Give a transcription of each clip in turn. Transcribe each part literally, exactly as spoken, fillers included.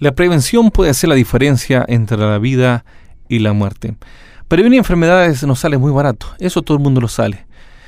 La prevención puede hacer la diferencia entre la vida y la muerte. Prevenir enfermedades nos sale muy barato, eso todo el mundo lo sale.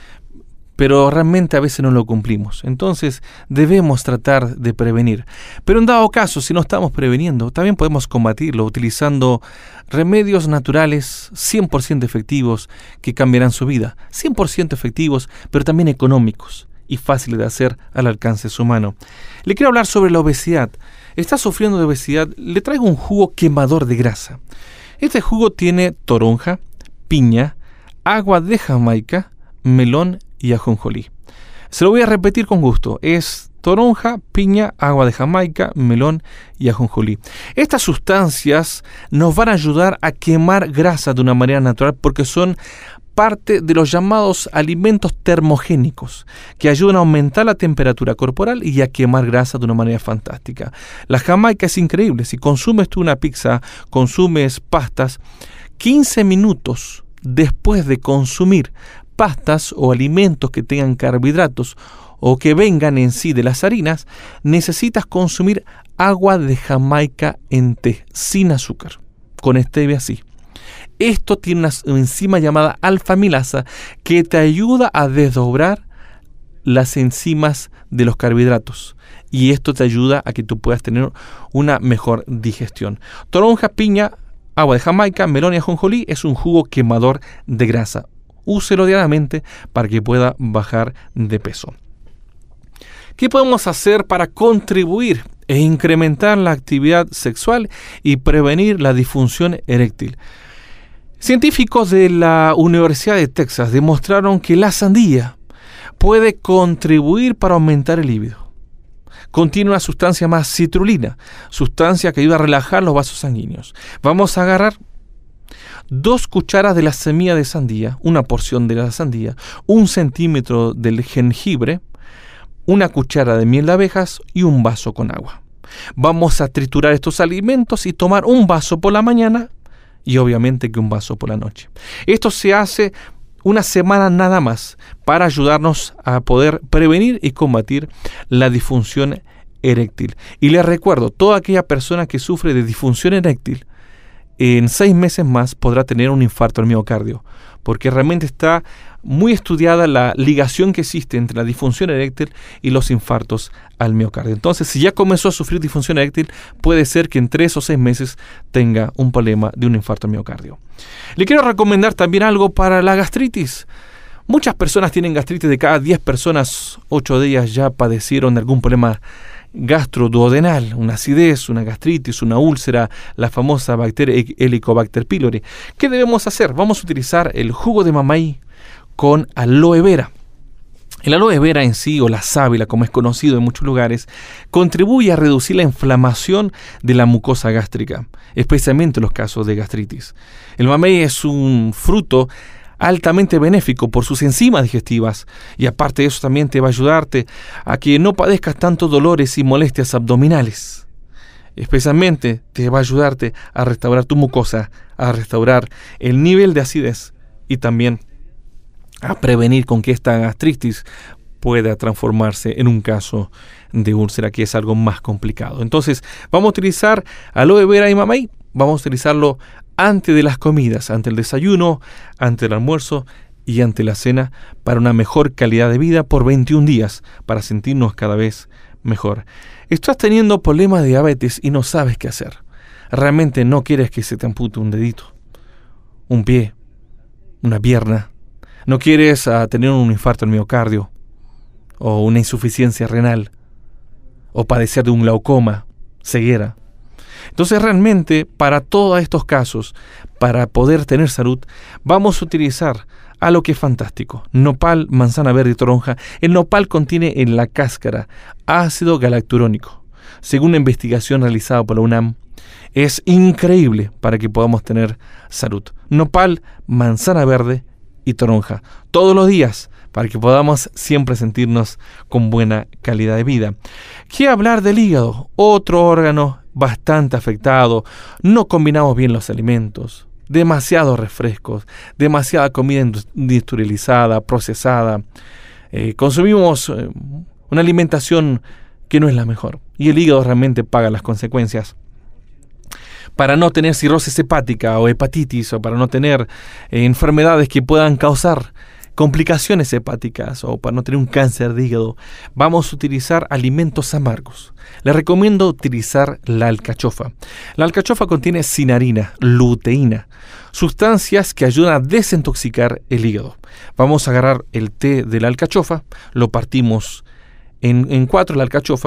Pero realmente a veces no lo cumplimos. Entonces debemos tratar de prevenir. Pero en dado caso, si no estamos preveniendo, también podemos combatirlo utilizando remedios naturales cien por ciento efectivos que cambiarán su vida. cien por ciento efectivos, pero también económicos y fáciles de hacer al alcance de su mano. Le quiero hablar sobre la obesidad. ¿Está sufriendo de obesidad? Le traigo un jugo quemador de grasa. Este jugo tiene toronja, piña, agua de Jamaica, melón y ajonjolí. Se lo voy a repetir con gusto. Es toronja, piña, agua de Jamaica, melón y ajonjolí. Estas sustancias nos van a ayudar a quemar grasa de una manera natural porque son parte de los llamados alimentos termogénicos que ayudan a aumentar la temperatura corporal y a quemar grasa de una manera fantástica. La Jamaica es increíble. Si consumes tú una pizza, consumes pastas, quince minutos después de consumir pastas o alimentos que tengan carbohidratos o que vengan en sí de las harinas, necesitas consumir agua de Jamaica en té, sin azúcar, con stevia sí. Esto tiene una enzima llamada alfa-amilasa que te ayuda a desdoblar las enzimas de los carbohidratos. Y esto te ayuda a que tú puedas tener una mejor digestión. Toronja, piña, agua de Jamaica, melón y ajonjolí es un jugo quemador de grasa. Úselo diariamente para que pueda bajar de peso. ¿Qué podemos hacer para contribuir e incrementar la actividad sexual y prevenir la disfunción eréctil? Científicos de la Universidad de Texas demostraron que la sandía puede contribuir para aumentar el líbido. Contiene una sustancia más citrulina, sustancia que ayuda a relajar los vasos sanguíneos. Vamos a agarrar dos cucharas de la semilla de sandía, una porción de la sandía, un centímetro del jengibre, una cuchara de miel de abejas y un vaso con agua. Vamos a triturar estos alimentos y tomar un vaso por la mañana y obviamente que un vaso por la noche. Esto se hace una semana nada más para ayudarnos a poder prevenir y combatir la disfunción eréctil. Y les recuerdo, toda aquella persona que sufre de disfunción eréctil, en seis meses más podrá tener un infarto al miocardio, porque realmente está muy estudiada la ligación que existe entre la disfunción eréctil y los infartos al miocardio. Entonces, si ya comenzó a sufrir disfunción eréctil, puede ser que en tres o seis meses tenga un problema de un infarto al miocardio. Le quiero recomendar también algo para la gastritis. Muchas personas tienen gastritis, de cada diez personas, ocho de ellas ya padecieron de algún problema gastroduodenal, una acidez, una gastritis, una úlcera, la famosa bacteria Helicobacter pylori. ¿Qué debemos hacer? Vamos a utilizar el jugo de mamey con aloe vera. El aloe vera en sí, o la sábila, como es conocido en muchos lugares, contribuye a reducir la inflamación de la mucosa gástrica, especialmente en los casos de gastritis. El mamey es un fruto altamente benéfico por sus enzimas digestivas y aparte de eso también te va a ayudarte a que no padezcas tantos dolores y molestias abdominales. Especialmente te va a ayudarte a restaurar tu mucosa, a restaurar el nivel de acidez y también a prevenir con que esta gastritis pueda transformarse en un caso de úlcera, que es algo más complicado. Entonces, vamos a utilizar aloe vera y mamey. Vamos a utilizarlo antes de las comidas, ante el desayuno, ante el almuerzo y ante la cena, para una mejor calidad de vida por veintiún días, para sentirnos cada vez mejor. Estás teniendo problemas de diabetes y no sabes qué hacer. Realmente no quieres que se te ampute un dedito, un pie, una pierna. No quieres uh, tener un infarto al miocardio o una insuficiencia renal o padecer de un glaucoma, ceguera. Entonces realmente para todos estos casos, para poder tener salud, vamos a utilizar algo que es fantástico: nopal, manzana verde y toronja. El nopal contiene en la cáscara ácido galacturónico. Según una investigación realizada por la UNAM, es increíble para que podamos tener salud. Nopal, manzana verde y toronja todos los días para que podamos siempre sentirnos con buena calidad de vida. ¿Qué hablar del hígado? Otro órgano bastante afectado. No combinamos bien los alimentos, demasiados refrescos, demasiada comida industrializada, procesada. Eh, consumimos eh, una alimentación que no es la mejor y el hígado realmente paga las consecuencias. para no tener cirrosis hepática o hepatitis, o para no tener eh, enfermedades que puedan causar complicaciones hepáticas, o para no tener un cáncer de hígado, vamos a utilizar alimentos amargos. Les recomiendo utilizar la alcachofa. La alcachofa contiene cinarina, luteína, sustancias que ayudan a desintoxicar el hígado. Vamos a agarrar el té de la alcachofa, lo partimos en, en cuatro la alcachofa,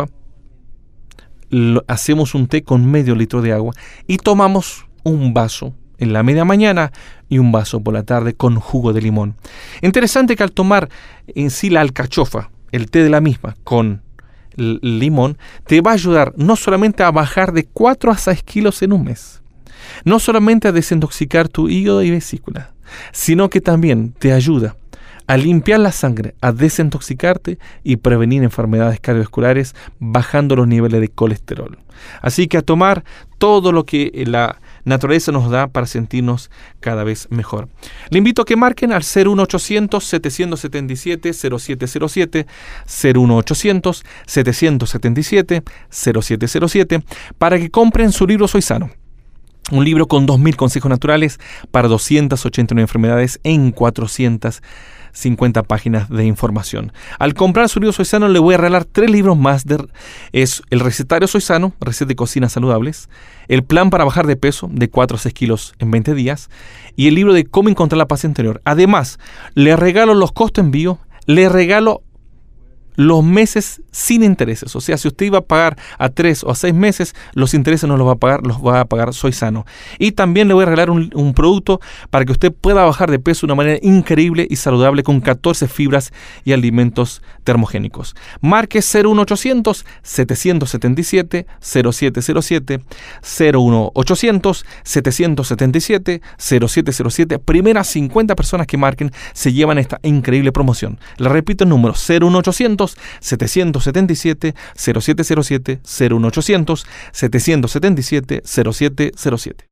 lo, hacemos un té con medio litro de agua y tomamos un vaso en la media mañana y un vaso por la tarde con jugo de limón. Interesante que al tomar en sí la alcachofa, el té de la misma con l- limón, te va a ayudar no solamente a bajar de cuatro a seis kilos en un mes, no solamente a desintoxicar tu hígado y vesícula, sino que también te ayuda a limpiar la sangre, a desintoxicarte y prevenir enfermedades cardiovasculares, bajando los niveles de colesterol. Así que a tomar todo lo que la naturaleza nos da para sentirnos cada vez mejor. Le invito a que marquen al cero uno ochocientos, setecientos setenta y siete, cero siete cero siete, cero uno ochocientos, setecientos setenta y siete, cero siete cero siete, para que compren su libro Soy Sano. Un libro con dos mil consejos naturales para doscientas ochenta y nueve enfermedades en cuatrocientas cincuenta páginas de información. Al comprar su libro Soy Sano, le voy a regalar tres libros más. De, es el recetario Soy Sano, recetas de cocina saludables, el plan para bajar de peso de cuatro a seis kilos en veinte días y el libro de cómo encontrar la paz interior. Además, le regalo los costos de envío, le regalo los meses sin intereses. O sea, si usted iba a pagar a tres o a seis meses, los intereses no los va a pagar, los va a pagar Soy Sano. Y también le voy a regalar un, un producto para que usted pueda bajar de peso de una manera increíble y saludable con catorce fibras y alimentos termogénicos. Marque cero uno ochocientos, setecientos setenta y siete, cero siete cero siete, cero uno ochocientos, setecientos setenta y siete, cero siete cero siete. Primeras cincuenta personas que marquen se llevan esta increíble promoción. Le repito el número: cero uno ochocientos, setecientos setenta y siete, cero siete cero siete, cero uno ochocientos, setecientos setenta y siete, cero siete cero siete.